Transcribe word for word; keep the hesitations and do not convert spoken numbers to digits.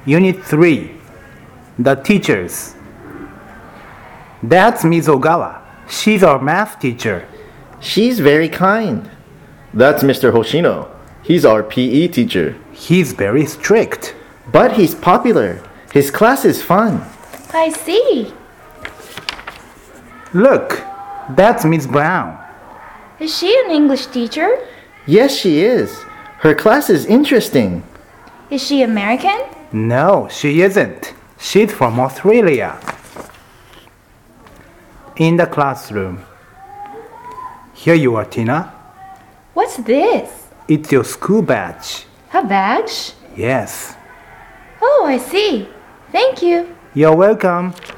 Unit three. The teachers. That's Miz Ogawa. She's our math teacher. She's very kind. That's Mister Hoshino. He's our P E teacher. He's very strict. But he's popular. His class is fun. I see. Look, that's Miz Brown. Is she an English teacher? Yes, she is. Her class is interesting. Is she American? No, she isn't. She's from Australia. In the classroom. Here you are, Tina. What's this? It's your school badge. A badge? Yes. Oh, I see. Thank you. You're welcome.